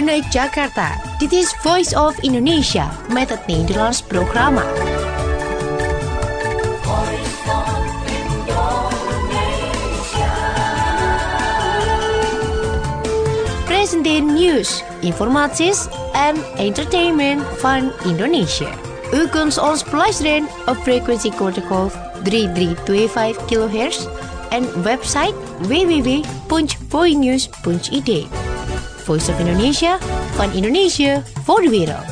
Vanuit Jakarta, dit is Voice of Indonesia met het Nederlands programma. Presenteer nieuws, informaties en entertainment van Indonesia. U kunt ons beluisteren op frequentie kortgolf 3325 kHz en website www.voinews.id. Voice of Indonesia, van Indonesië voor de wereld.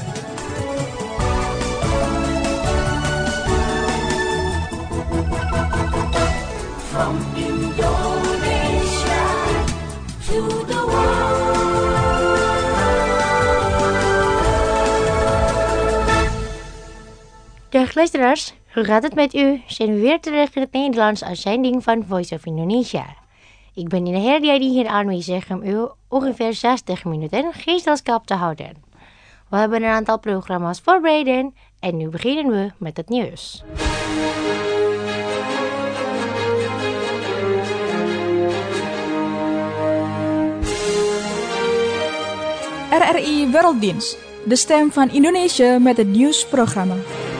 From Indonesia to the world. Dag luisteraars, hoe gaat het met u? Zijn we weer terug in het Nederlands uitzending van Voice of Indonesia. Ik ben in de hele die hier aanwezig om u ongeveer 60 minuten gezelschap te houden. We hebben een aantal programma's voorbereid en nu beginnen we met het nieuws. RRI Werelddienst, de stem van Indonesië met het nieuwsprogramma.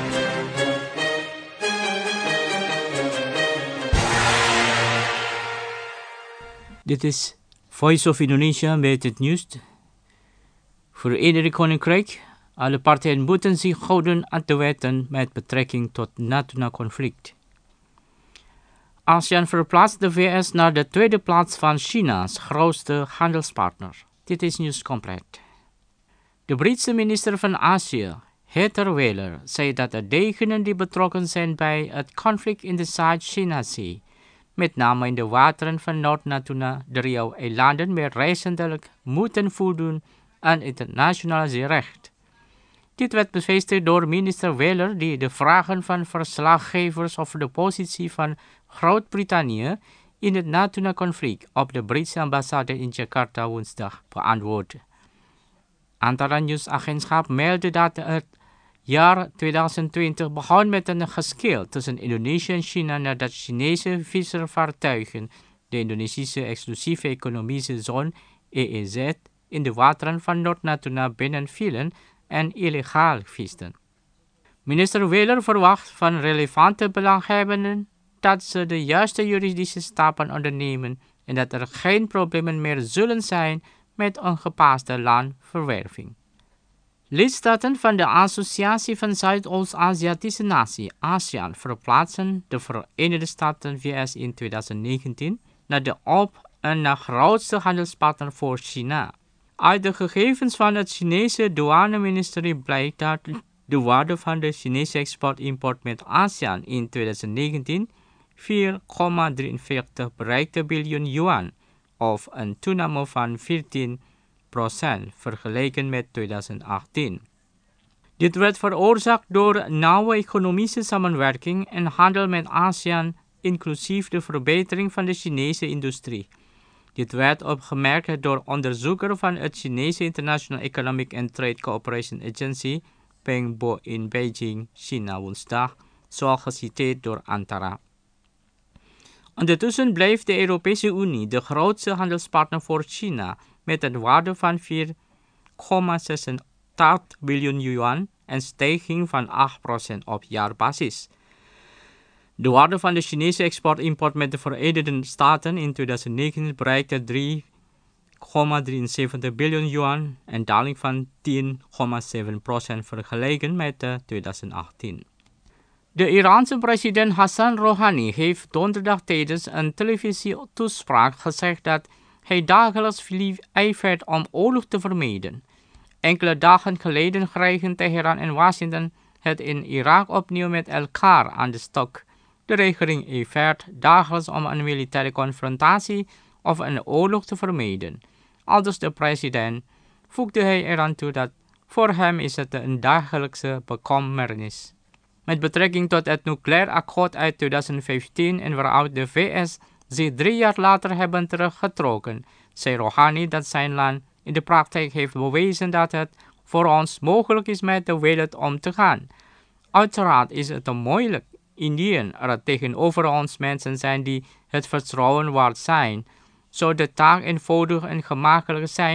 Dit is Voice of Indonesia met het nieuws. Verenigd Koninkrijk, alle partijen moeten zich houden aan de wetten met betrekking tot Natuna-conflict. ASEAN verplaatst de VS naar de tweede plaats van China's grootste handelspartner. Dit is nieuws compleet. De Britse minister van Azië, Heather Wheeler, zei dat de degenen die betrokken zijn bij het conflict in de Zuid-China-zee, met name in de wateren van Noord-Natuna, de Riau-eilanden, meer recentelijk moeten voldoen aan internationaal zeerecht. Dit werd bevestigd door minister Wheeler, die de vragen van verslaggevers over de positie van Groot-Brittannië in het Natuna-conflict op de Britse ambassade in Jakarta woensdag beantwoordde. Antara nieuwsagentschap meldde dat het jaar 2020 begon met een geschil tussen Indonesië en China nadat Chinese visservaartuigen de Indonesische exclusieve economische zone EEZ in de wateren van Noord-Natuna binnenvielen en illegaal visten. Minister Wheeler verwacht van relevante belanghebbenden dat ze de juiste juridische stappen ondernemen en dat er geen problemen meer zullen zijn met ongepaste landverwerving. Lidstaten van de Associatie van Zuidoost-Aziatische Naties, ASEAN, verplaatsen de Verenigde Staten VS in 2019 naar de op en na grootste handelspartner voor China. Uit de gegevens van het Chinese douaneministerie blijkt dat de waarde van de Chinese export-import met ASEAN in 2019 4,43 bereikte biljoen yuan, of een toename van 14% vergeleken met 2018. Dit werd veroorzaakt door nauwe economische samenwerking en handel met ASEAN, inclusief de verbetering van de Chinese industrie. Dit werd opgemerkt door onderzoeker van het Chinese International Economic and Trade Cooperation Agency, Peng Bo in Beijing, China woensdag, zoals geciteerd door Antara. Ondertussen blijft de Europese Unie de grootste handelspartner voor China met een waarde van 4,86 biljoen yuan en stijging van 8% op jaarbasis. De waarde van de Chinese export-import met de Verenigde Staten in 2019 bereikte 3,73 biljoen yuan, een daling van 10,7% vergeleken met 2018. De Iraanse president Hassan Rouhani heeft donderdag tijdens een televisietoespraak gezegd dat hij dagelijks ijvert om oorlog te vermijden. Enkele dagen geleden kregen Teheran en Washington het in Irak opnieuw met elkaar aan de stok. De regering ijvert dagelijks om een militaire confrontatie of een oorlog te vermijden. Aldus de president voegde hij eraan toe dat voor hem is het een dagelijkse bekommernis. Met betrekking tot het nucleair akkoord uit 2015 en waaruit de VS zich 3 jaar later hebben teruggetrokken, zei Rouhani dat zijn land in de praktijk heeft bewezen dat het voor ons mogelijk is met de wereld om te gaan. Uiteraard is het moeilijk indien er tegenover ons mensen zijn die het vertrouwen waard zijn. Zou de taak eenvoudig en gemakkelijk zijn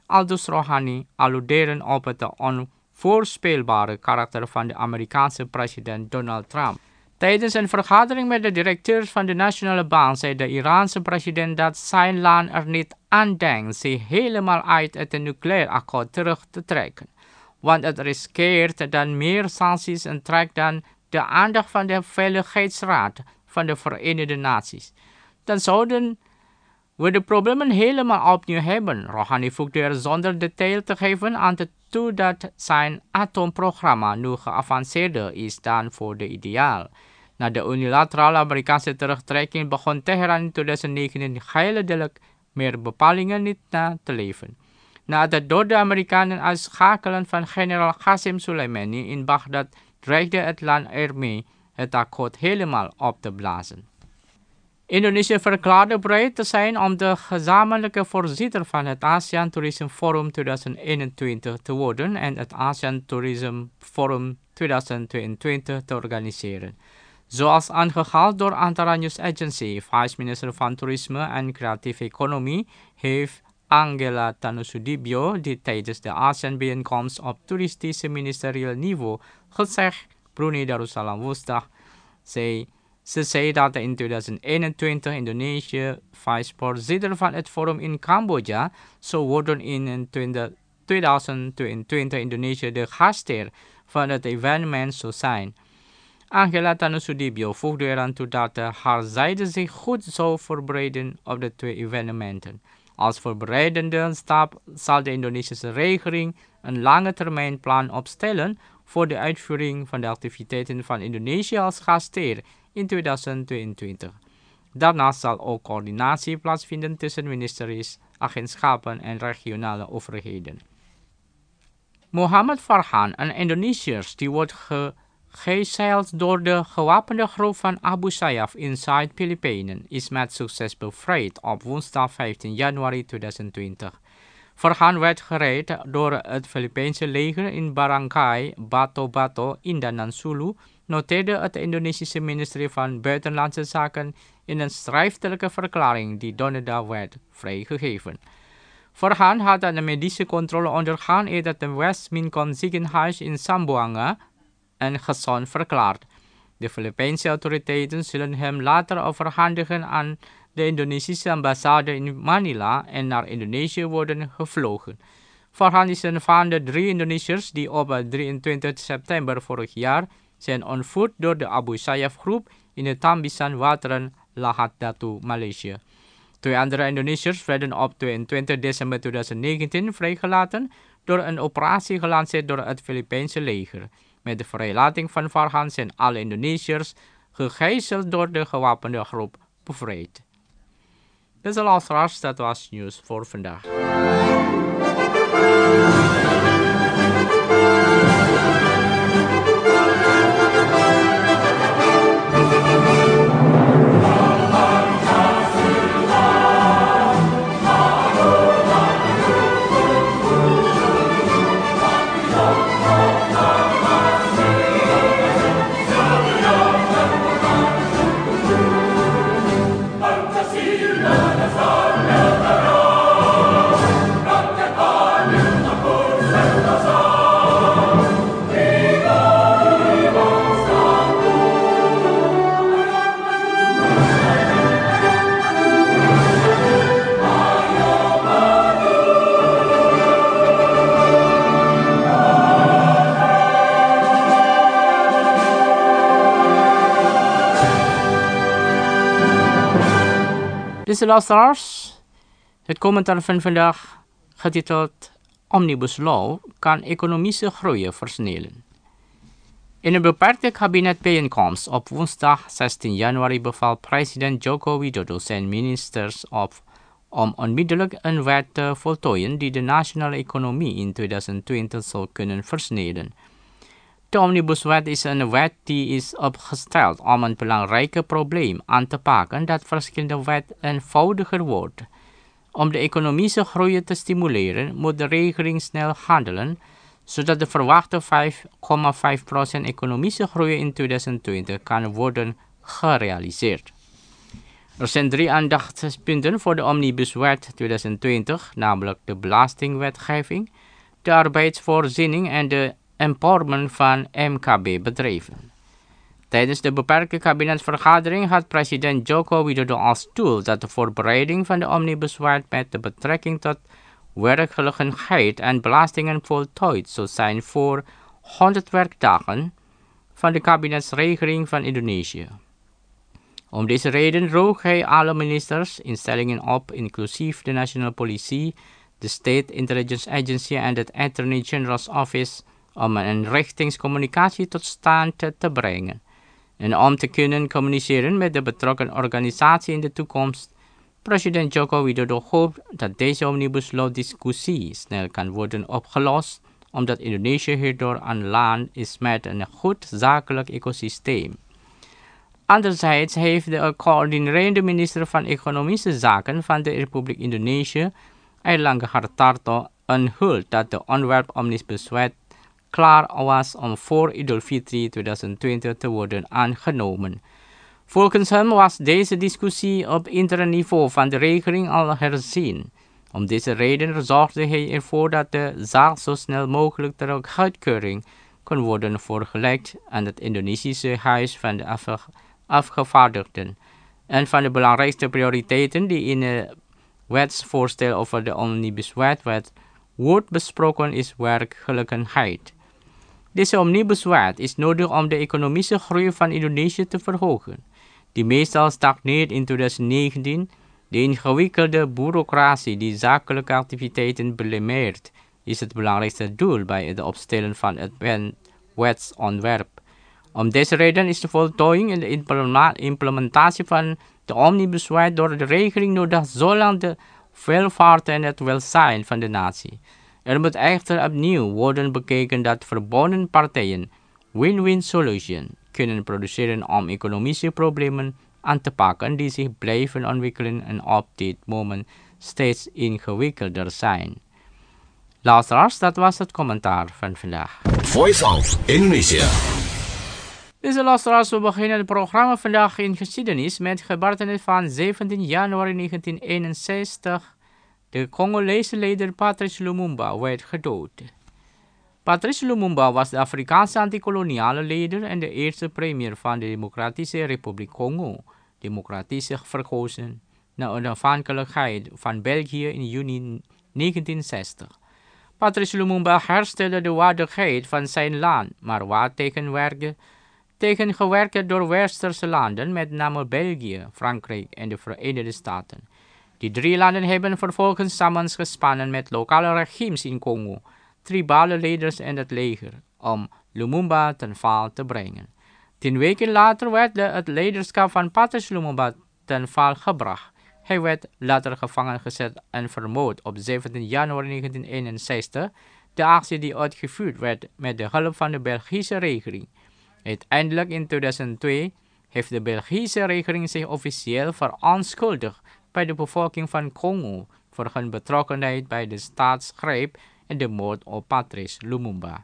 aldus Rouhani, alluderen op het onvoorspelbare karakter van de Amerikaanse president Donald Trump. Tijdens een vergadering met de directeurs van de Nationale Bank zei de Iraanse president dat zijn land er niet aan denkt zich helemaal uit het nucleair akkoord terug te trekken, want het riskeert dan meer sancties en trekt dan de aandacht van de Veiligheidsraad van de Verenigde Naties. Dan zouden we de problemen helemaal opnieuw hebben. Rouhani voegde er zonder detail te geven aan toe dat zijn atoomprogramma nu geavanceerder is dan voor de ideaal. Na de unilaterale Amerikaanse terugtrekking begon Teheran in 2019 geleidelijk meer bepalingen niet na te leven. Na het door de Amerikanen uitschakelen van generaal Qasem Soleimani in Bagdad dreigde het land ermee het akkoord helemaal op te blazen. Indonesië verklaarde bereid te zijn om de gezamenlijke voorzitter van het ASEAN Tourism Forum 2021 te worden en het ASEAN Tourism Forum 2022 te organiseren. Zoals aangehaald door Antara News Agency, vice-minister van Toerisme en Creatieve Economie heeft Angela Tanusudibio die tijdens de ASEAN-bijeenkomst op toeristische ministerieel niveau gezegd Brunei Darussalam woensdag. Ze zei dat in 2021 Indonesië vice-voorzitter van het forum in Cambodja zou worden in 2022 Indonesië de gastheer van het evenement zou zijn. Angela Tanusudibio voegde eraan toe dat haar zijde zich goed zou voorbereiden op de twee evenementen. Als voorbereidende stap zal de Indonesische regering een lange termijn plan opstellen voor de uitvoering van de activiteiten van Indonesië als gastheer in 2022. Daarnaast zal ook coördinatie plaatsvinden tussen ministeries, agentschappen en regionale overheden. Muhammad Farhan, een Indonesiër die wordt gegijzeld door de gewapende groep van Abu Sayyaf in Zuid-Filipijnen, is met succes bevrijd op woensdag 15 januari 2020. Farhan werd gered door het Filipijnse leger in Barangay Bato-Bato in Danan Sulu, noteerde het Indonesische ministerie van Buitenlandse Zaken in een schriftelijke verklaring die donderdag werd vrijgegeven. Farhan had een medische controle ondergaan in het West Mincom ziekenhuis in Zamboanga en gezond verklaard. De Filipijnse autoriteiten zullen hem later overhandigen aan de Indonesische ambassade in Manila en naar Indonesië worden gevlogen. Farhan is een van de 3 Indonesiërs die op 23 september vorig jaar zijn ontvoerd door de Abu Sayyaf groep in de Tambisan wateren Lahad Datu, Maleisië. 2 andere Indonesiërs werden op 22 december 2019 vrijgelaten door een operatie gelanceerd door het Filipijnse leger. Met de vrijlating van Farhan zijn alle Indonesiërs gegijzeld door de gewapende groep bevrijd. Beste luisteraars, dat was nieuws voor vandaag. Beste luisteraars, het commentaar van vandaag, getiteld Omnibus Law, kan economische groei versnellen. In een beperkte kabinetbijeenkomst op woensdag 16 januari beval president Joko Widodo zijn ministers om onmiddellijk een wet te voltooien die de nationale economie in 2020 zal kunnen versnellen. De Omnibuswet is een wet die is opgesteld om een belangrijk probleem aan te pakken dat verschillende wet eenvoudiger wordt. Om de economische groei te stimuleren moet de regering snel handelen, zodat de verwachte 5,5% economische groei in 2020 kan worden gerealiseerd. Er zijn 3 aandachtspunten voor de Omnibuswet 2020, namelijk de belastingwetgeving, de arbeidsvoorziening en de empowerment van MKB-bedrijven. Tijdens de beperkte kabinetsvergadering had president Joko Widodo als doel dat de voorbereiding van de Omnibuswet met de betrekking tot werkgelegenheid en belastingen voltooid zou zijn voor 100 werkdagen van de kabinetsregeling van Indonesië. Om deze reden droeg hij alle ministers, instellingen op, inclusief de National Police, de State Intelligence Agency en het Attorney General's Office, om een inrichtingscommunicatie tot stand te brengen. En om te kunnen communiceren met de betrokken organisatie in de toekomst. President Joko Widodo hoopt dat deze omnibuslaw-discussie snel kan worden opgelost, omdat Indonesië hierdoor een land is met een goed zakelijk ecosysteem. Anderzijds heeft de coördinerende minister van Economische Zaken van de Republiek Indonesië, Airlangga Hartarto, onthuld dat de ontwerp Omnibuswet klaar was om voor Idul Fitri 2020 te worden aangenomen. Volgens hem was deze discussie op intern niveau van de regering al herzien. Om deze reden zorgde hij ervoor dat de zaak zo snel mogelijk ter goedkeuring kon worden voorgelegd aan het Indonesische Huis van de Afgevaardigden. Een van de belangrijkste prioriteiten die in het wetsvoorstel over de Omnibuswet wordt besproken is werkgelegenheid. Deze Omnibuswet is nodig om de economische groei van Indonesië te verhogen, die meestal stagneert in 2019. De ingewikkelde bureaucratie die zakelijke activiteiten belemmert, is het belangrijkste doel bij het opstellen van het wetsontwerp. Om deze reden is de voltooiing en de implementatie van de Omnibuswet door de regering nodig, zolang de welvaart en het welzijn van de natie. Er moet echter opnieuw worden bekeken dat verbonden partijen win-win solution kunnen produceren om economische problemen aan te pakken die zich blijven ontwikkelen en op dit moment steeds ingewikkelder zijn. Luisteraars, dat was het commentaar van vandaag. Voice of Indonesia. Deze luisteraars, we beginnen het programma vandaag in geschiedenis met gebeurtenis van 17 januari 1961. De Congolese leider Patrice Lumumba werd gedood. Patrice Lumumba was de Afrikaanse anti-koloniale leider en de eerste premier van de Democratische Republiek Congo, democratisch verkozen na de onafhankelijkheid van België in juni 1960. Patrice Lumumba herstelde de waardigheid van zijn land, maar werd tegengewerkt door westerse landen, met name België, Frankrijk en de Verenigde Staten. Die 3 landen hebben vervolgens samenspannen met lokale regimes in Congo, tribale leiders en het leger, om Lumumba ten val te brengen. 10 weken later werd het leiderschap van Patrice Lumumba ten val gebracht. Hij werd later gevangen gezet en vermoord op 17 januari 1961, de actie die uitgevoerd werd met de hulp van de Belgische regering. Uiteindelijk in 2002 heeft de Belgische regering zich officieel verontschuldigd bij de bevolking van Congo voor hun betrokkenheid bij de staatsgreep en de moord op Patrice Lumumba.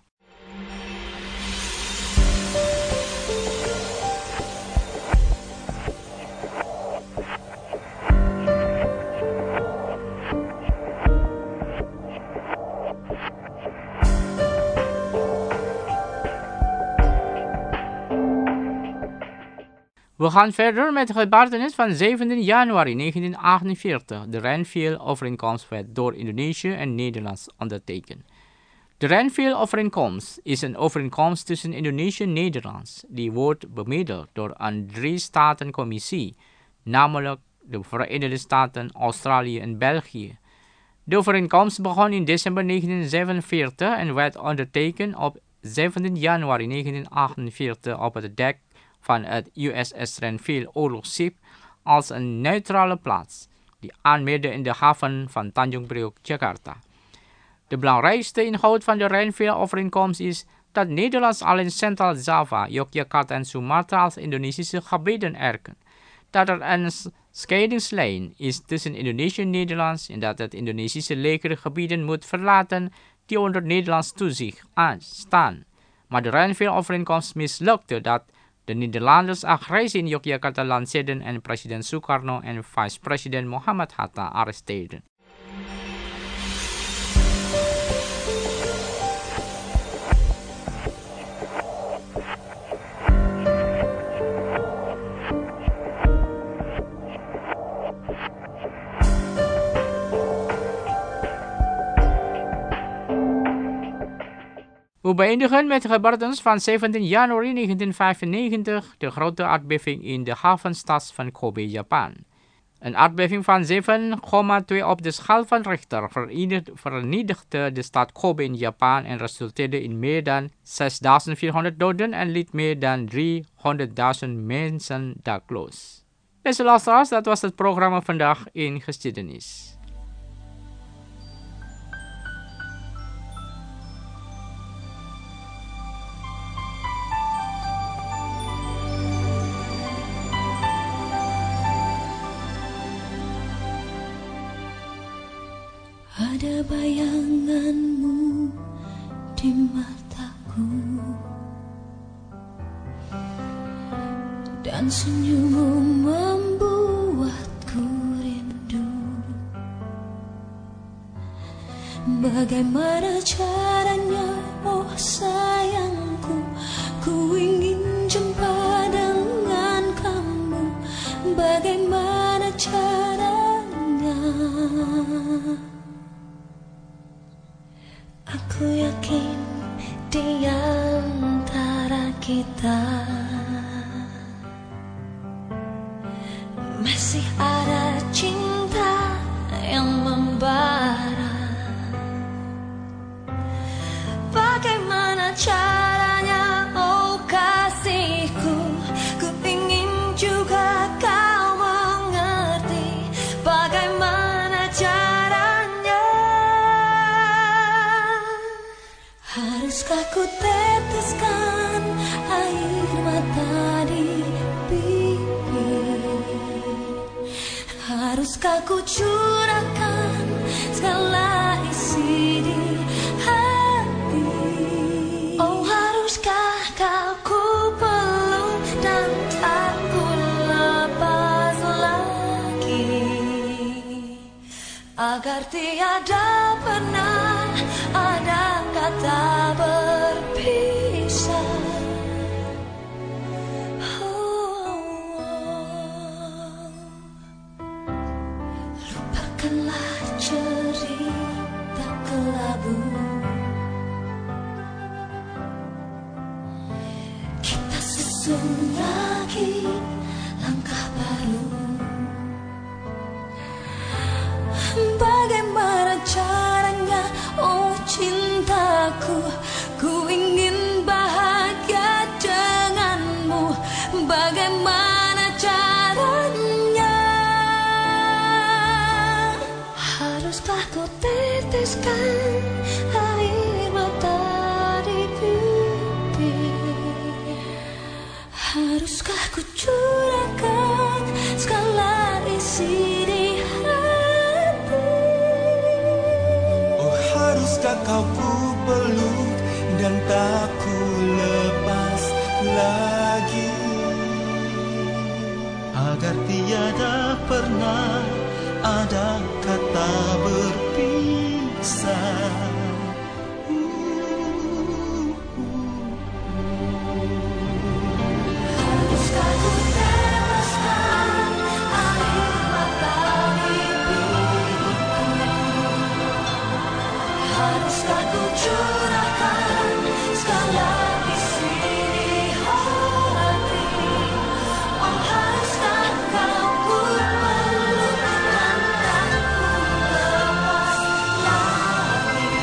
We gaan verder met de gebeurtenis van 17 januari 1948. De Renville-overeenkomst werd door Indonesië en Nederland ondertekend. De Renville-overeenkomst is een overeenkomst tussen Indonesië en Nederland. Die wordt bemiddeld door een 3-staten-commissie, namelijk de Verenigde Staten, Australië en België. De overeenkomst begon in december 1947 en werd ondertekend op 17 januari 1948 op het dek van het USS Renville oorlogsschip als een neutrale plaats, die aanmeerde in de haven van Tanjung Priok, Jakarta. De belangrijkste inhoud van de Renville-overeenkomst is dat Nederland alleen Centraal-Java, Yogyakarta en Sumatra als Indonesische gebieden erkent, dat er een scheidingslijn is tussen Indonesië en Nederland en dat het Indonesische leger gebieden moet verlaten die onder Nederlands toezicht staan. Maar de Renville-overeenkomst mislukte dat The Netherlands' agressie in Yogyakarta landsteden and President Sukarno and Vice President Muhammad Hatta arrested. We beëindigen met gebeurtenis van 17 januari 1995, de grote aardbeving in de havenstad van Kobe, Japan. Een aardbeving van 7,2 op de schaal van Richter vernietigde de stad Kobe in Japan en resulteerde in meer dan 6.400 doden en liet meer dan 300.000 mensen dakloos. Beste luisteraars, dat was het programma vandaag in geschiedenis. Ada bayanganmu di mataku dan senyummu membuatku rindu. Bagaimana caranya, oh sayangku, ku ingin jumpa dengan kamu. Bagaimana caranya? Aku yakin di antara kita masih ada cinta yang membara. Bagaimana caranya, oh kasihku, ku ingin juga kau mengerti. Bagaimana caranya? Haruskah ku teteskan air mata di pipi? Haruskah ku curahkan segala isi di hati? Oh haruskah ku peluk dan tak ku lepas lagi, agar tiada pernah ada kata berpisah. Lupakanlah cerita kelabu, kita susun lagi langkah baru. Bagaimana caranya, oh cintaku, ku ingin bahagia denganmu. Bagaimana caranya? Haruskah ku teteskan air mata di pipi? Haruskah ku curahkan segala isi di hati? Oh haruskah kau ku peluk dan tak ku lepas lagi, agar tiada pernah ada kata berpisah. Haruskah ku tebaskan air mata di pipiku? Haruskah ku curahkan segala isi di hati? Oh haruskah kau ku peluk dan tak ku lepas lagi,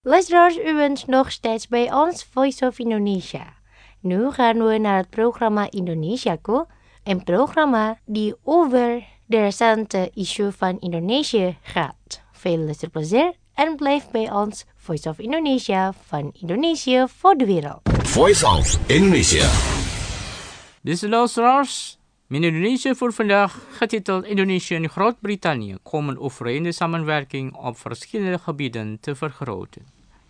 Luisteraars, u bent nog steeds bij ons Voice of Indonesia. Nu gaan we naar het programma Indonesiaku, een programma die over de recente issue van Indonesië gaat. Veel luisterplezier en blijf bij ons Voice of Indonesia van Indonesië voor de wereld. Voice of Indonesia. Deze luisteraars, in Indonesië voor vandaag, getiteld Indonesië en Groot-Brittannië komen overeen de samenwerking op verschillende gebieden te vergroten.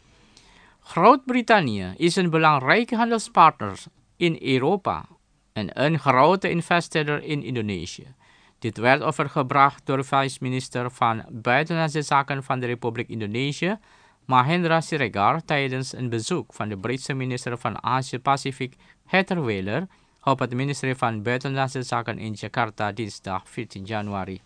Groot-Brittannië is een belangrijke handelspartner in Europa en een grote investeerder in Indonesië. Dit werd overgebracht door vice-minister van Buitenlandse Zaken van de Republiek Indonesië, Mahendra Siregar, tijdens een bezoek van de Britse minister van Azië-Pacific, Heather Wheeler, op het ministerie van Buitenlandse Zaken in Jakarta dinsdag 14 januari.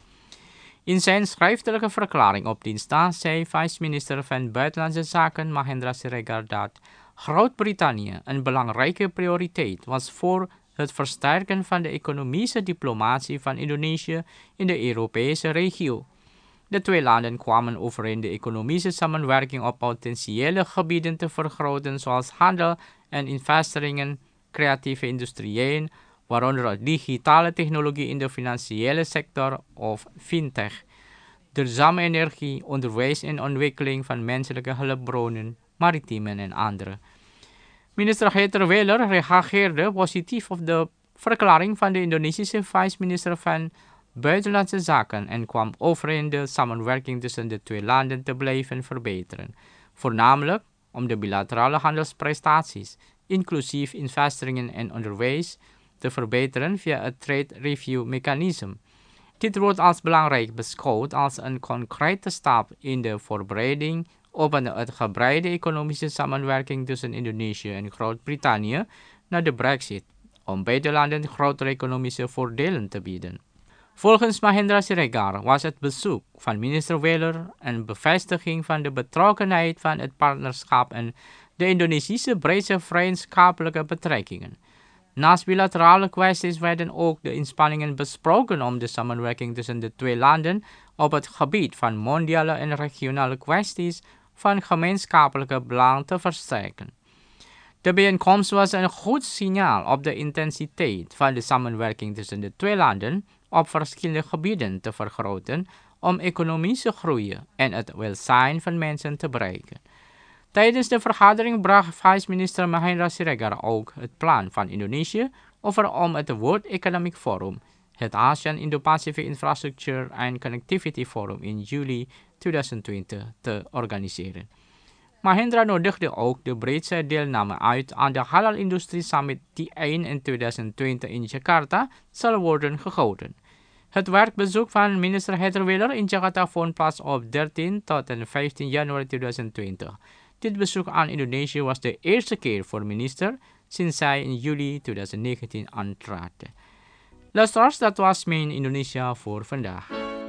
In zijn schriftelijke verklaring op dinsdag zei vice-minister van Buitenlandse Zaken Mahendra Siregar dat Groot-Brittannië een belangrijke prioriteit was voor het versterken van de economische diplomatie van Indonesië in de Europese regio. De twee landen kwamen overeen de economische samenwerking op potentiële gebieden te vergroten, zoals handel en investeringen, creatieve industrieën, waaronder digitale technologie in de financiële sector of fintech, duurzame energie, onderwijs en ontwikkeling van menselijke hulpbronnen, maritiemen en andere. Minister Heather Wheeler reageerde positief op de verklaring van de Indonesische vice-minister van Buitenlandse Zaken en kwam overeen de samenwerking tussen de twee landen te blijven verbeteren, voornamelijk om de bilaterale handelsprestaties, inclusief investeringen en onderwijs, te verbeteren via het Trade Review Mechanism. Dit wordt als belangrijk beschouwd als een concrete stap in de voorbereiding op een uitgebreide economische samenwerking tussen Indonesië en Groot-Brittannië na de Brexit, om beide landen grotere economische voordelen te bieden. Volgens Mahendra Siregar was het bezoek van minister Wheeler een bevestiging van de betrokkenheid van het partnerschap en de Indonesische-Britse vriendschappelijke betrekkingen. Naast bilaterale kwesties werden ook de inspanningen besproken om de samenwerking tussen de twee landen op het gebied van mondiale en regionale kwesties van gemeenschappelijke belang te versterken. De bijeenkomst was een goed signaal op de intensiteit van de samenwerking tussen de twee landen op verschillende gebieden te vergroten om economische groei en het welzijn van mensen te bereiken. Tijdens de vergadering bracht vice-minister Mahendra Siregar ook het plan van Indonesië over om het World Economic Forum, het ASEAN Indo-Pacific Infrastructure and Connectivity Forum in juli 2020 te organiseren. Mahendra nodigde ook de Britse deelname uit aan de Halal Industrie Summit die eind in 2020 in Jakarta zal worden gehouden. Het werkbezoek van minister Heather Wheeler in Jakarta vond plaats op 13 tot en 15 januari 2020. Dit bezoek aan Indonesië was de eerste keer voor minister sinds zij in juli 2019 aantrad. Luisteraars, dat was mijn Indonesia voor vandaag.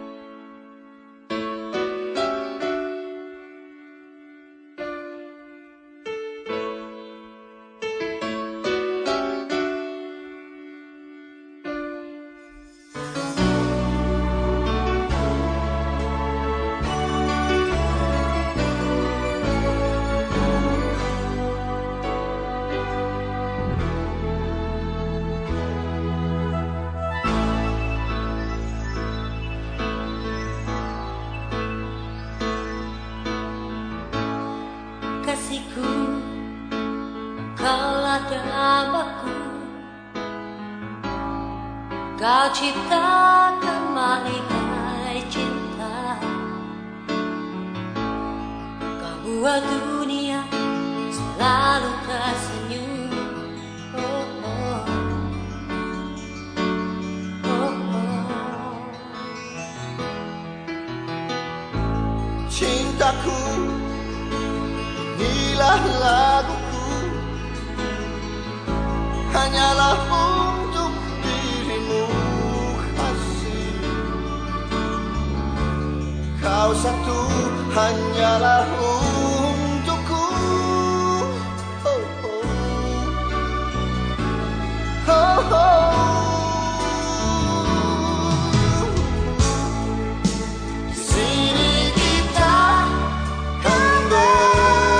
Kasihku, kaulah namaku, kau ciptakan malaikat cinta, kau buat dunia selalu tersenyum. Oh, oh. Oh, oh. Cintaku, inilah laguku, hanyalah untuk dirimu kasih. Kau satu hanyalah untukku. Oh, oh. Oh, oh. Di sini kita kan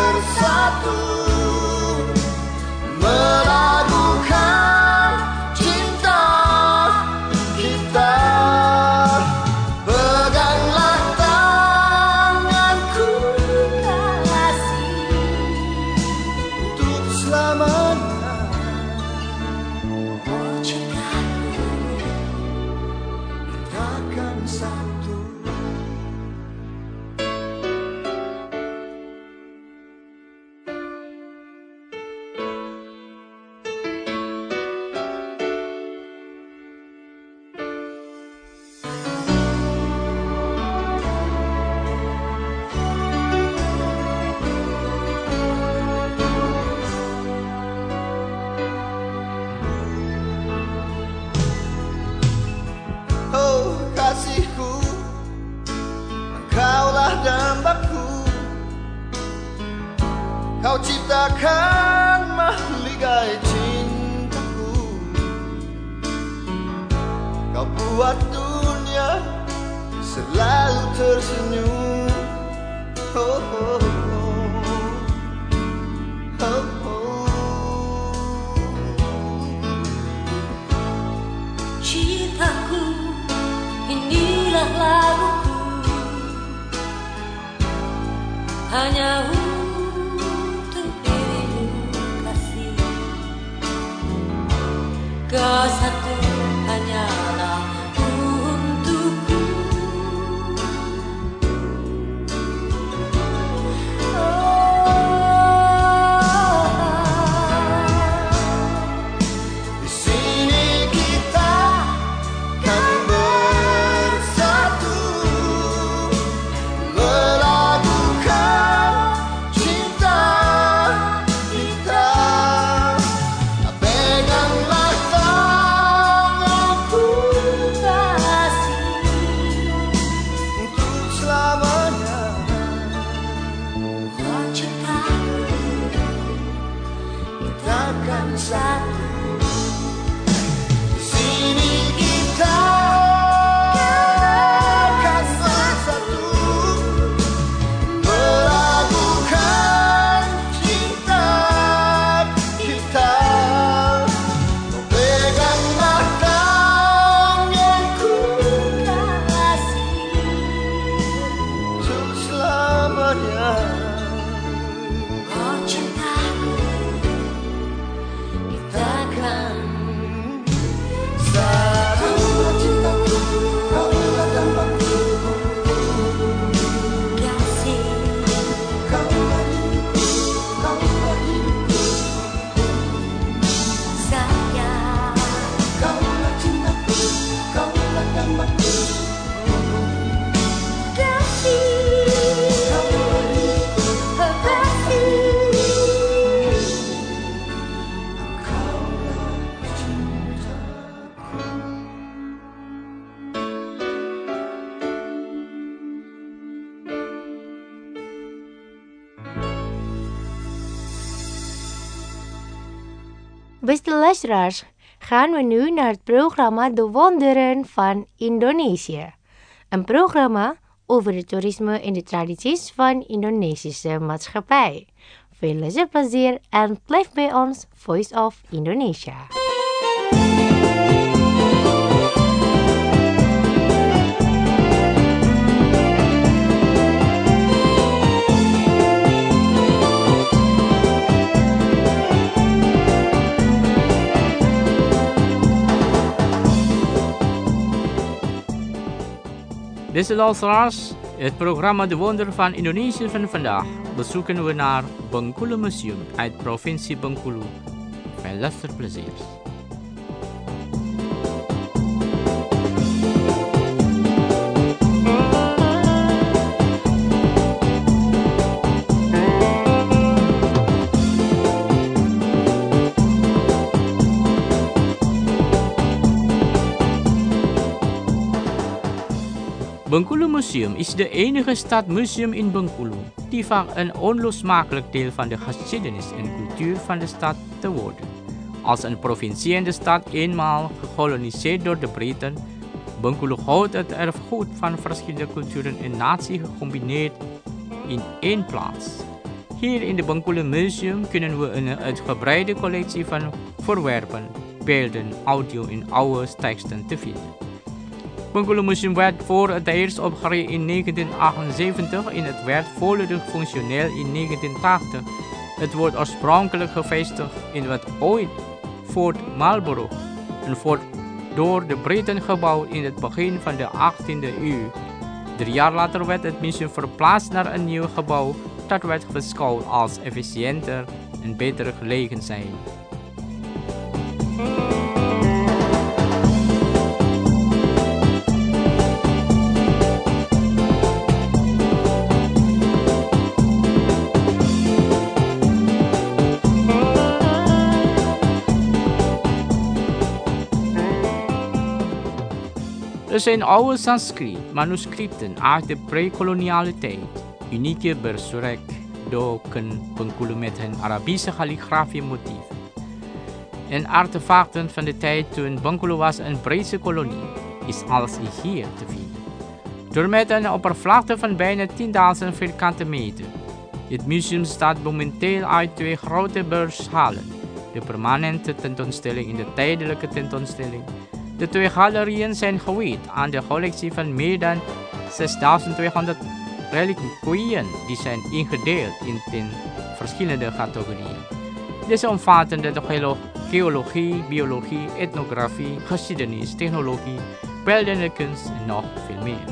Kau ciptakan mahligai cintaku, kau buat dunia selalu tersenyum. Oh, oh, oh, oh, oh. Cintaku, inilah laguku, hanya untuk dirimu kasih. Kau satu hanyalah untukku. Di sini kita kan bersatu, melakukan cinta kita. Peganglah tanganku Kasih untuk selamanya. kau cintaku, kita kan satu. Di sini kita kan bersatu, melakukan cinta kita. Peganglah tanganku Kasih untuk selamanya. kau cintaku, kita kan Satu cintaku, kaulah dambaku, kasih. kaulah hidupku, kaulah hidupku, Sayang, kaulah cintaku, kaulah dambaku, kasih, kaulah hidupku, kasih. kaulah cintaku. Beste luisteraars, gaan we nu naar het programma De Wonderen van Indonesië. Een programma over het toerisme en de tradities van Indonesische maatschappij. Veel luisterplezier en blijf bij ons Voice of Indonesia. Beste luisteraars, het programma De Wonder van Indonesië van vandaag bezoeken we naar Bengkulu Museum uit provincie Bengkulu. Veel luisterplezier. Bengkulu Museum is de enige stadmuseum in Bengkulu die vaak een onlosmakelijk deel van de geschiedenis en cultuur van de stad te worden. Als een provincie en de stad eenmaal gekoloniseerd door de Britten, Bengkulu houdt het erfgoed van verschillende culturen en naties gecombineerd in één plaats. Hier in de Bengkulu Museum kunnen we een uitgebreide collectie van voorwerpen, beelden, audio en oude teksten te vinden. Bengkulu Museum werd voor het eerst opgericht in 1978 en het werd volledig functioneel in 1980. Het wordt oorspronkelijk gevestigd in wat ooit Fort Marlborough, een fort door de Britten gebouwd in het begin van de 18e eeuw. 3 jaar later werd het museum verplaatst naar een nieuw gebouw dat werd beschouwd als efficiënter en beter gelegen zijn. Er zijn oude Sanskriet manuscripten uit de pre-koloniale tijd, unieke berserk doken Bengkulu met hun Arabische kalligrafie-motief en artefacten van de tijd toen Bengkulu was een Britse kolonie, is alles hier te vinden. Door met een oppervlakte van bijna 10.000 vierkante meter. Het museum bestaat momenteel uit 2 grote beurshallen, de permanente tentoonstelling en de tijdelijke tentoonstelling. De 2 galerieën zijn gewijd aan de collectie van meer dan 6.200 reliquieën die zijn ingedeeld in 10 verschillende categorieën. Deze omvatten de geologie, biologie, etnografie, geschiedenis, technologie, beeldende kunst en nog veel meer.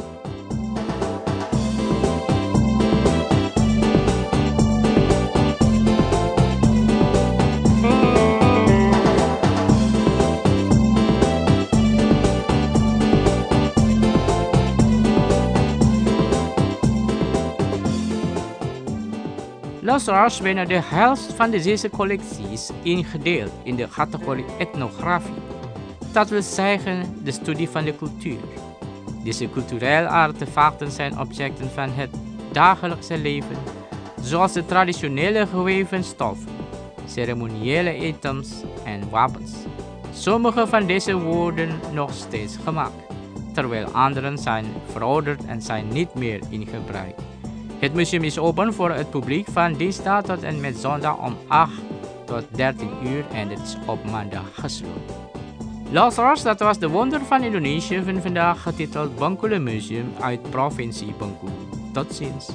Luisteraars, bijna de helft van deze collectie is ingedeeld in de categorie etnografie. Dat wil zeggen de studie van de cultuur. Deze culturele artefacten zijn objecten van het dagelijkse leven, zoals de traditionele geweven stoffen, ceremoniële items en wapens. Sommige van deze worden nog steeds gemaakt, terwijl anderen zijn verouderd en zijn niet meer in gebruik. Het museum is open voor het publiek van dinsdag tot en met zondag om 8 tot 13 uur en het is op maandag gesloten. Luisteraars, dat was de wonder van Indonesië van vandaag, getiteld Bengkulu Museum uit provincie Bengkulu. Tot ziens.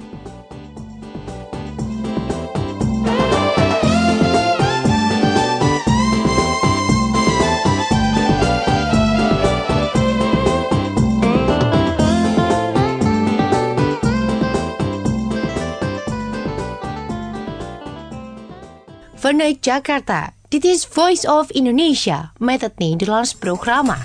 Vanuit Jakarta, dit is Voice of Indonesia met het Nederlands programma.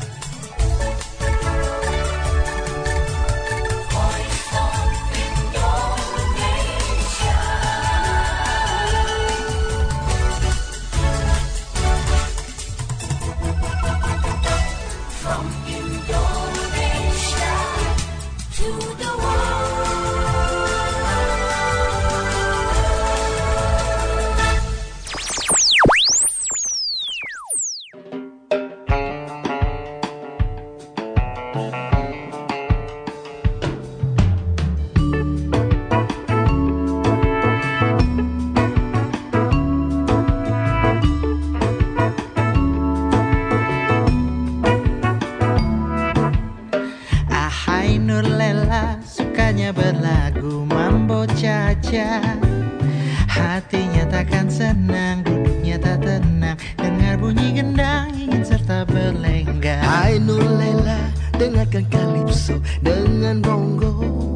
Berlagu mambo caca, hatinya takkan senang, duduknya tak tenang, dengar bunyi gendang ingin serta berlenggak. Hai Nulela, dengarkan kalipso dengan bongo,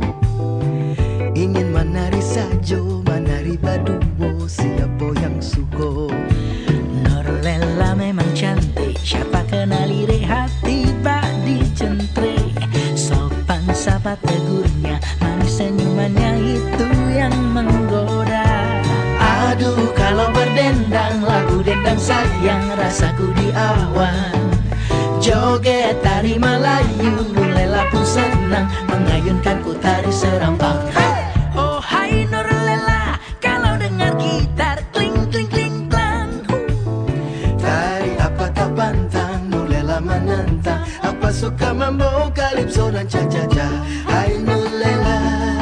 ingin menari sajo, menari baduo, siapa yang suko. Nulela memang cantik, siapa kenali hati bak dicentre, sopan sapa tegurnya, manis senyumannya itu yang menggoda. Aduh kalau berdendang, lagu dendang sayang, rasaku di awan. Joget tari Melayu, Nulela pun senang, mengayunkan ku tari serambang. Oh hai Nulela, kalau dengar gitar kling kling kling klang, tari apa tak pantang, Nulela menentang, apa suka mambo, kalipso dan cha-cha-cha. Hai Nulela,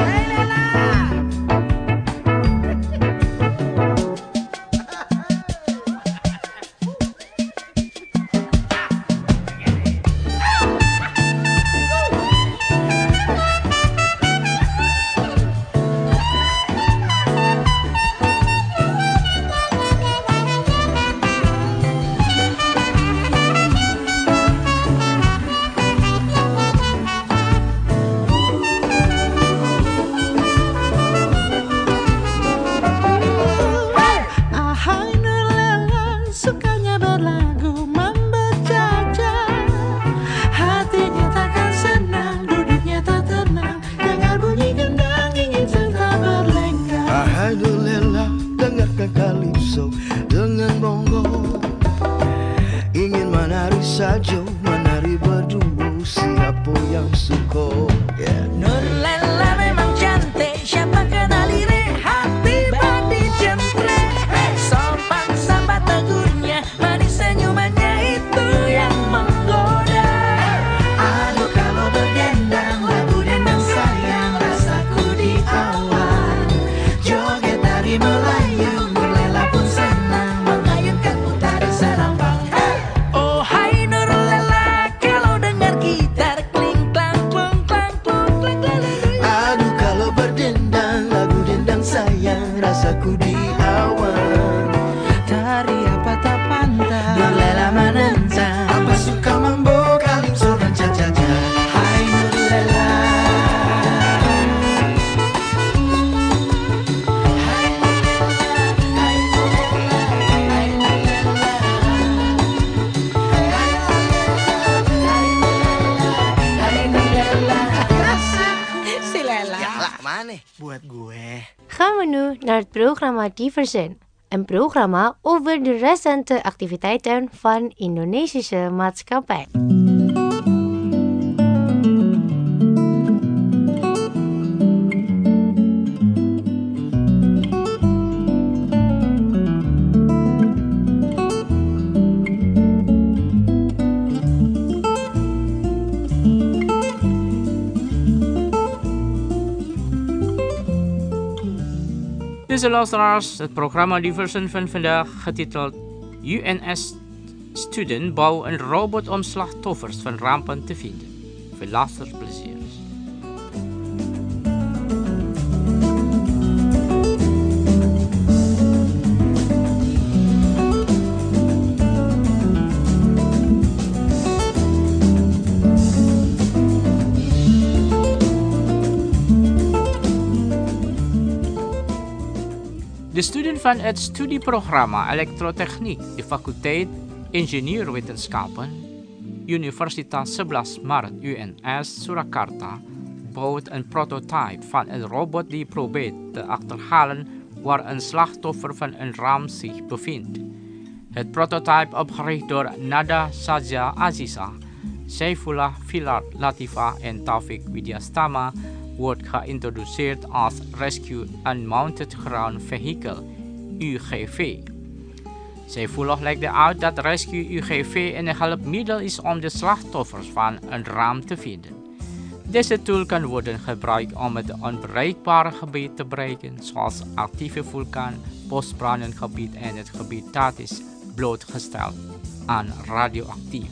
sajo, menari berdua, siapa yang suko. Nulela memang cantik, siapa kenali rasaku di awan. Tari apa tak pantang, Nurlela menentang, apa suka mambo kalipso dan cha-cha-cha. hai Nurlela. Si Lela. Ya lah, mana buat gue. Gaan we nu naar het programma Diversen. Een programma over de recente activiteiten van Indonesische maatschappij. Deze luisteraars, het programma Diversen van vandaag getiteld UNS Student bouwt een robot om slachtoffers van rampen te vinden. Veel luisterplezier. De student van het studieprogramma Elektrotechniek, de faculteit Ingenieurwetenschappen, Universitas 11 Maret UNS Surakarta, bouwt een prototype van een robot die probeert te achterhalen waar een slachtoffer van een ramp zich bevindt. Het prototype, opgericht door Nada Saja Aziza, Saifullah Filar Latifa en Taufik Widyastama, wordt geïntroduceerd als Rescue Unmounted Ground Vehicle, UGV. Saifullah legde uit dat Rescue UGV een hulpmiddel is om de slachtoffers van een ramp te vinden. Deze tool kan worden gebruikt om het onbereikbare gebied te bereiken, zoals actieve vulkaan, bosbrandengebied en het gebied dat is blootgesteld aan radioactief.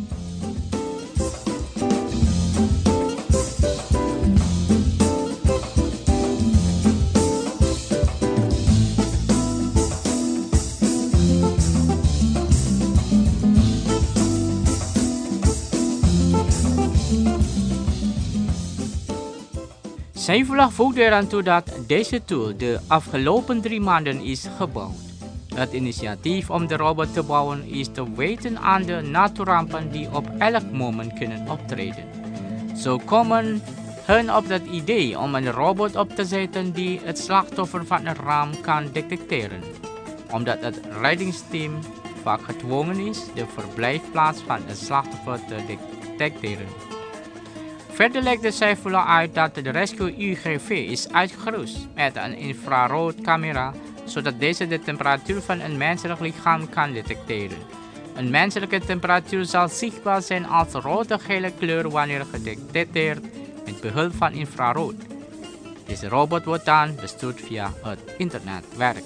Saifullah voegde eraan toe dat deze tool de afgelopen 3 maanden is gebouwd. Het initiatief om de robot te bouwen is te wijten aan de natuurrampen die op elk moment kunnen optreden. Zo komen hun op het idee om een robot op te zetten die het slachtoffer van een ramp kan detecteren, omdat het reddingsteam vaak gedwongen is de verblijfplaats van het slachtoffer te detecteren. Verder legde Saifullah uit dat de Rescue UGV is uitgerust met een infraroodcamera, zodat deze de temperatuur van een menselijk lichaam kan detecteren. Een menselijke temperatuur zal zichtbaar zijn als rode-gele kleur wanneer gedetecteerd met behulp van infrarood. Deze robot wordt dan bestuurd via het internetwerk.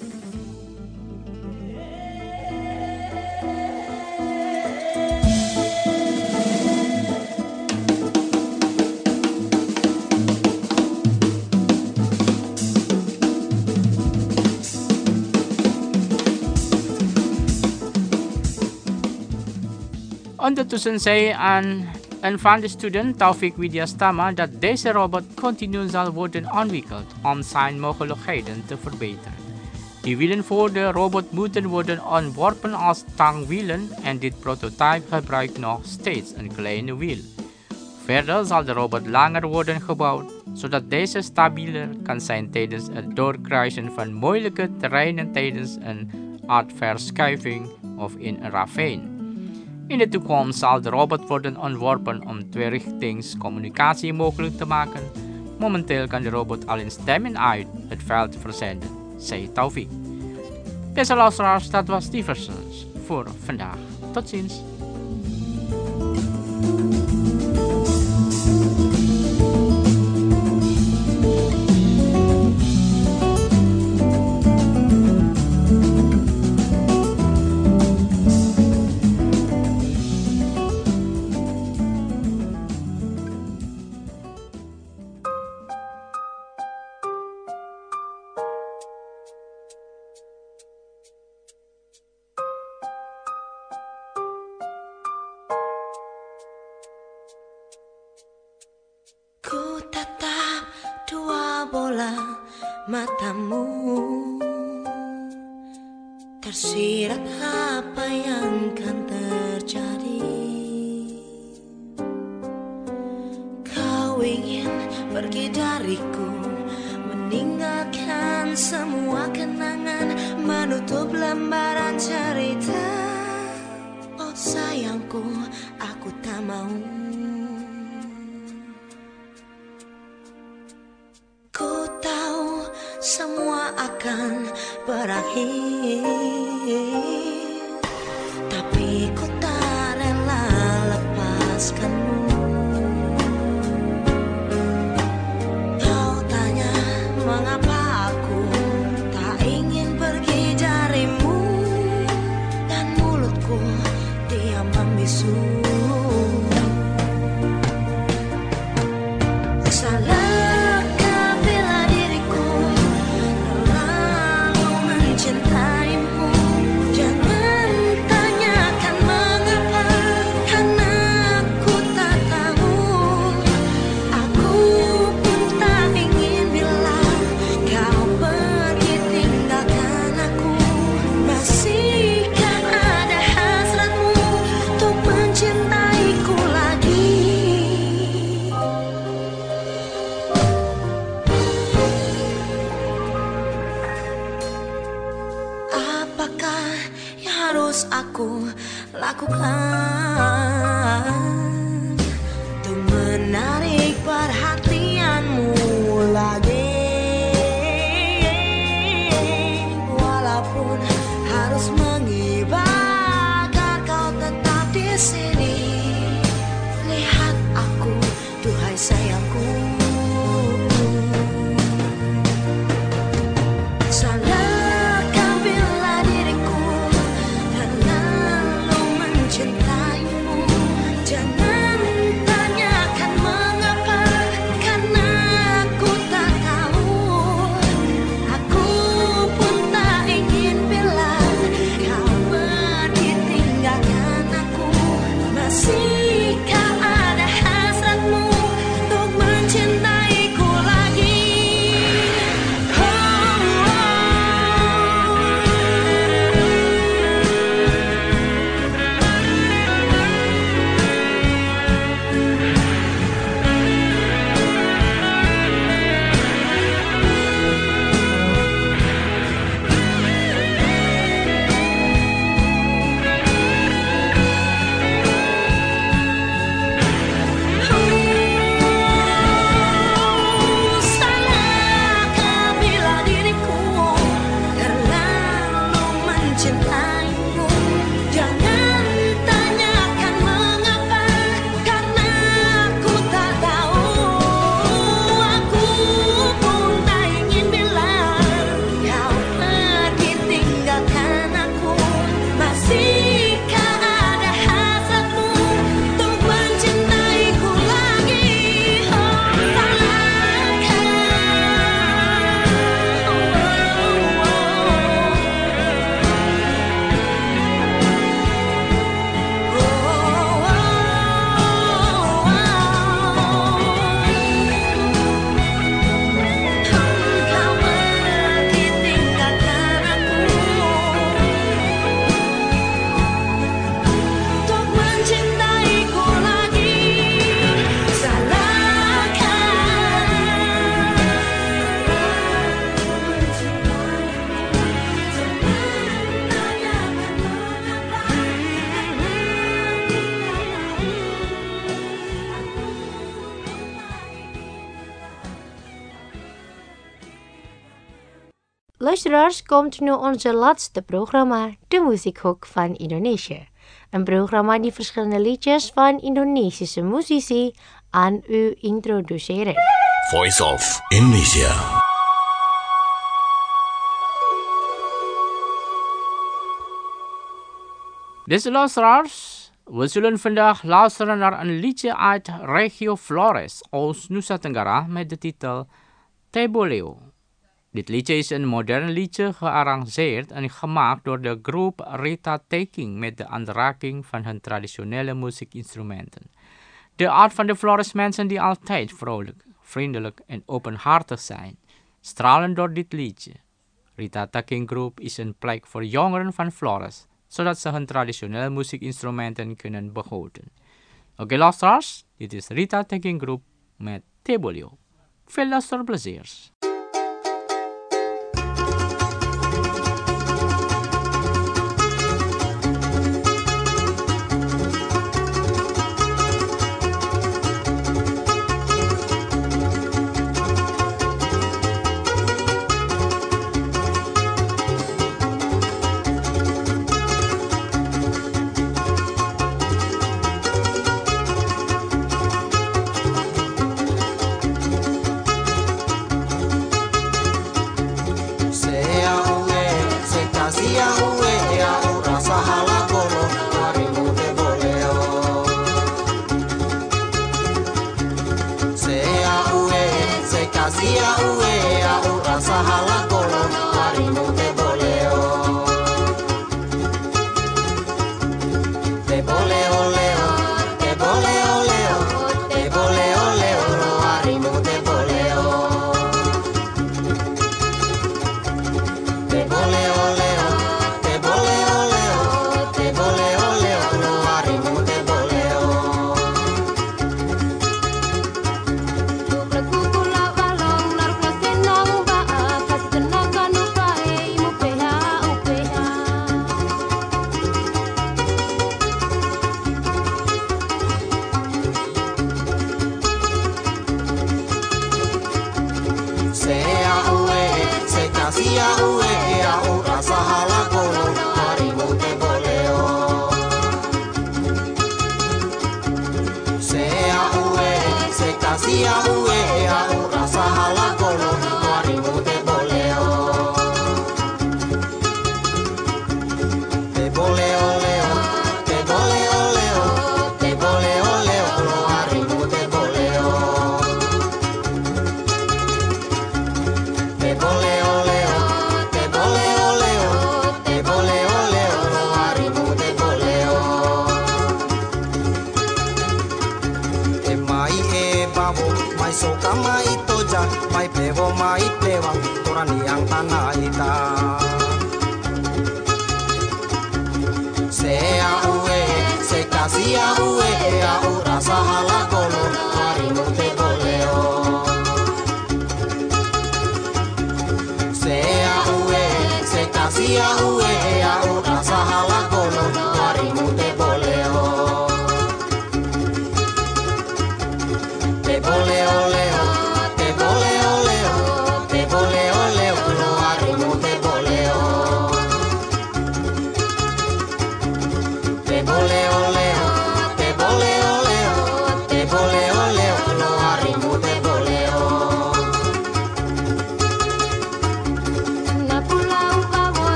Ondertussen zei een van de studenten, Taufik Widyastama, dat deze robot continu zal worden ontwikkeld om zijn mogelijkheden te verbeteren. Die wielen voor de robot moeten worden ontworpen als tangwielen en dit prototype gebruikt nog steeds een kleine wiel. Verder zal de robot langer worden gebouwd, zodat deze stabieler kan zijn tijdens het doorkruisen van moeilijke terreinen tijdens een aardverschuiving of in een ravijn. In de toekomst zal de robot worden ontworpen om tweerichtingscommunicatie mogelijk te maken. Momenteel kan de robot alleen stemmen uit het veld verzenden, zei Taufik. Beste luisteraars, dat was Diversen voor vandaag. Tot ziens. matamu, tersirat apa yang kan terjadi. Kau ingin pergi dariku, meninggalkan semua kenangan, menutup lembaran cerita. Oh sayangku, aku tak mau. Ku tahu semua akan berakhir, tapi ku tak rela lepaskanmu. Kau tanya mengapa aku tak ingin pergi darimu, dan mulutku diam membisu. Salahkah bila diriku terlalu mencintaimu? Jangan tanyakan mengapa, karena aku tak tahu. Aku pun tak ingin bila kau pergi tinggalkan aku. Masihkah ada hasratmu untuk mencintaiku lagi? Apakah yang harus aku lakukan untuk menarik perhatianmu lagi? Walaupun harus mengibar agar kau tetap di sini. Lihat aku, duhai sayangku. Salahkah bila diriku terlalu mencintaimu? Jangan tanyakan mengapa, karena aku tak tahu. Aku pun tak ingin bila kau pergi tinggalkan aku. Masihkah ada hasratmu untuk mencintaiku lagi? Salahkah bila diriku terlalu mencintaimu? Jangan tanyakan mengapa, karena aku tak tahu. Aku pun tak ingin bila kau pergi tinggalkan aku. Masihkah ada hasratmu untuk mencintaiku lagi? Oh salahkah? Kau pergi tinggalkan aku untuk mencintaiku lagi. Luisteraars, komt nu onze laatste programma, de Muziekhoek van Indonesië. Een programma die verschillende liedjes van Indonesische muzici aan u introduceren. Voice of Indonesia. Deze luisteraars, we zullen vandaag luisteren naar een liedje uit Regio Flores, Oost-Nusa Tenggara, met de titel Teboleo. Dit liedje is een modern liedje gearrangeerd en gemaakt door de groep Rita Taking met de aanraking van hun traditionele muziekinstrumenten. De aard van de Flores mensen die altijd vrolijk, vriendelijk en openhartig zijn. Stralen door dit liedje. Rita Taking Group is een plek voor jongeren van Flores, zodat ze hun traditionele muziekinstrumenten kunnen behouden. Oké, luisteraars, dit is Rita Taking Group met Tebolio. Veel luisterpleziers.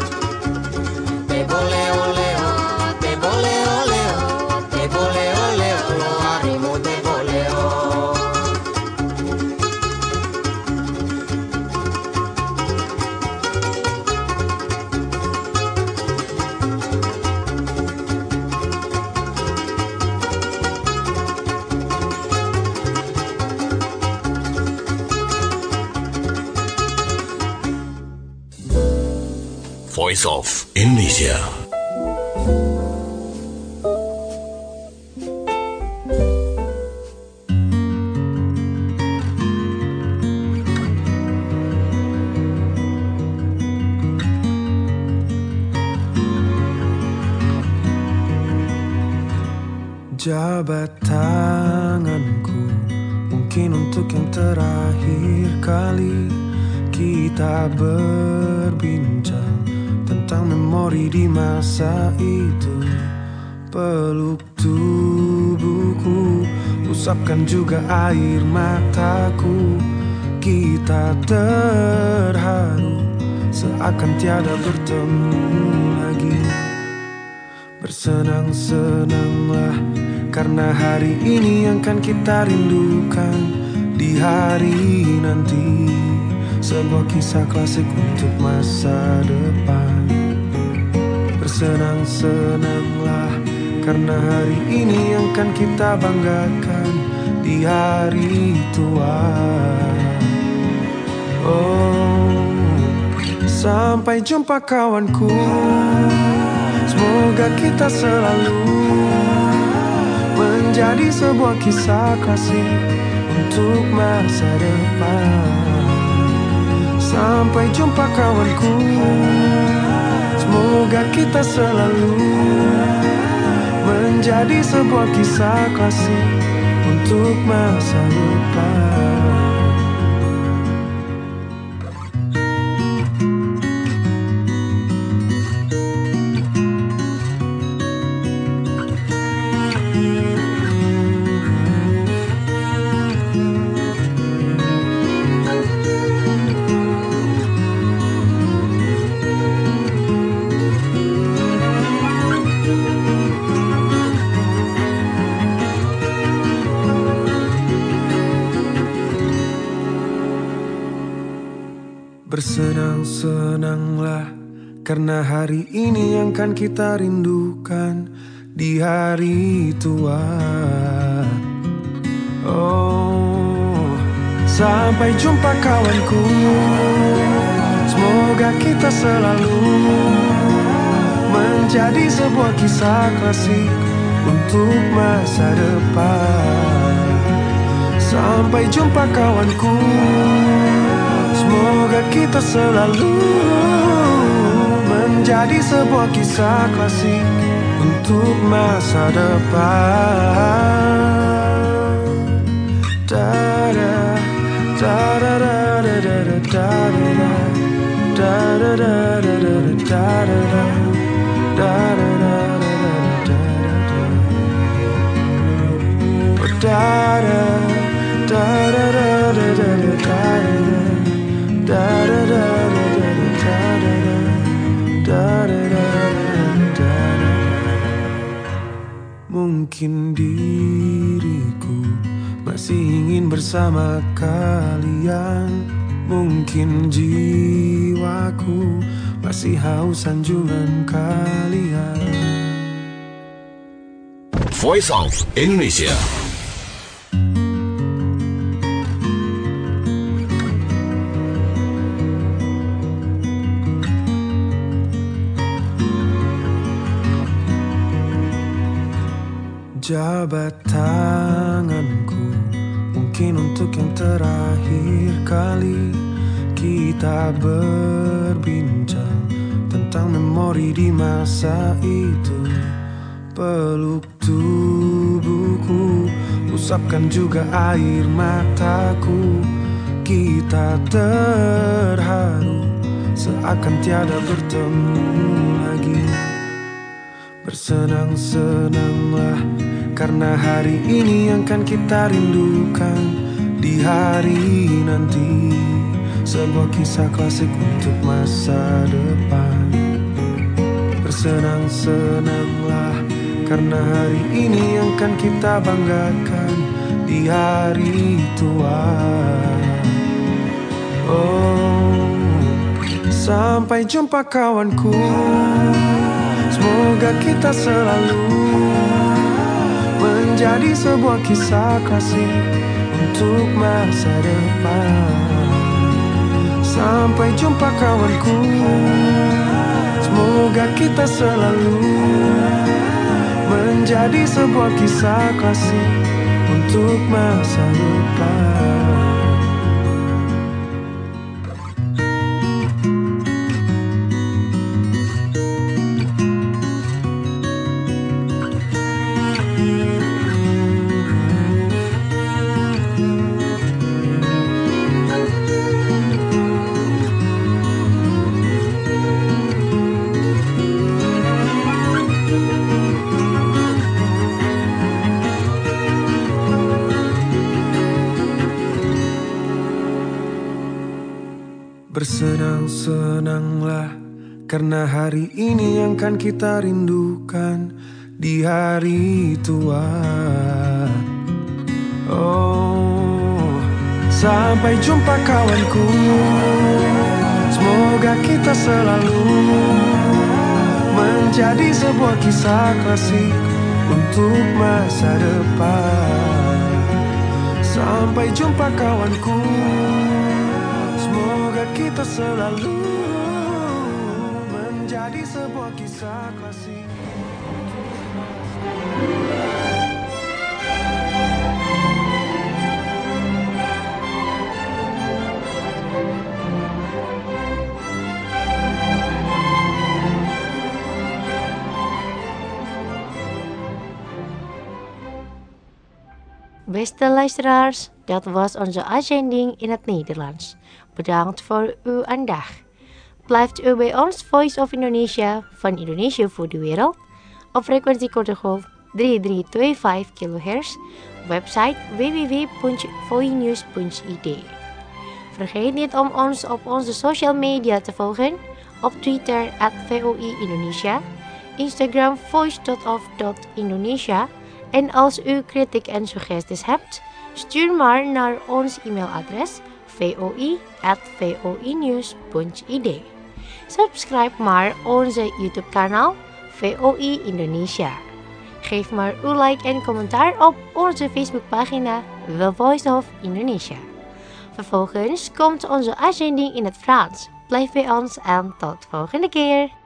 Te bole ole Voice of Indonesia. Jabat tanganku, mungkin untuk yang terakhir kali kita berbincang tentang memori di masa itu. Peluk tubuhku, usapkan juga air mataku. Kita terharu, seakan tiada bertemu lagi. Bersenang-senanglah, karena hari ini yang kan kita rindukan. Di hari nanti, sebuah kisah klasik untuk masa depan. Bersenang-senanglah, karena hari ini yang kan kita banggakan. Di hari tua, oh, sampai jumpa kawanku. Semoga kita selalu menjadi sebuah kisah klasik untuk masa depan. Sampai jumpa kawanku. Semoga kita selalu menjadi sebuah kisah klasik untuk masa depan. Bersenang-senanglah, karena hari ini yang kan kita rindukan. Di hari tua, oh, sampai jumpa kawanku. Semoga kita selalu menjadi sebuah kisah klasik untuk masa depan. Sampai jumpa kawanku. Semoga kita selalu menjadi sebuah kisah klasik untuk masa depan. Da-da, da-da-da-da-da-da, da-da-da, da-da-da-da-da-da, da-da-da, da-da-da-da-da-da, da-da, da-da-da-da-da-da-da. Mungkin diriku masih ingin bersama kalian. Mungkin jiwaku masih haus sanjungan kalian. Voice of Indonesia. Jabat tanganku, mungkin untuk yang terakhir kali kita berbincang tentang memori di masa itu. Peluk tubuhku, usapkan juga air mataku. Kita terharu, seakan tiada bertemu lagi. Bersenang-senanglah, karena hari ini yang kan kita rindukan. Di hari nanti, sebuah kisah klasik untuk masa depan. Bersenang-senanglah, karena hari ini yang kan kita banggakan. Di hari tua, oh, sampai jumpa kawanku. Semoga kita selalu menjadi sebuah kisah klasik untuk masa depan. Sampai jumpa kawanku. Semoga kita selalu menjadi sebuah kisah kasih untuk masa depan. Bersenang-senanglah karena hari ini yang kan kita rindukan di hari tua. Oh, sampai jumpa kawanku. Semoga kita selalu menjadi sebuah kisah klasik untuk masa depan. Sampai jumpa kawanku. Semoga kita selalu menjadi sebuah kisah klasik. Beste luisteraars, dat was onze uitzending in het Nederlands. Bedankt voor uw aandacht. Blijft u bij ons Voice of Indonesia van Indonesia voor de wereld op frequentie korte golf 3325 kHz, website www.voinews.id. Vergeet niet om ons op onze social media te volgen, op Twitter @VOI Indonesia, Instagram voice.of.indonesia. En als u kritiek en suggesties hebt, stuur maar naar ons e-mailadres voi@voinews.id. Subscribe maar onze YouTube kanaal VOI Indonesia. Geef maar uw like en commentaar op onze Facebookpagina The Voice of Indonesia. Vervolgens komt onze uitzending in het Frans. Blijf bij ons en tot volgende keer.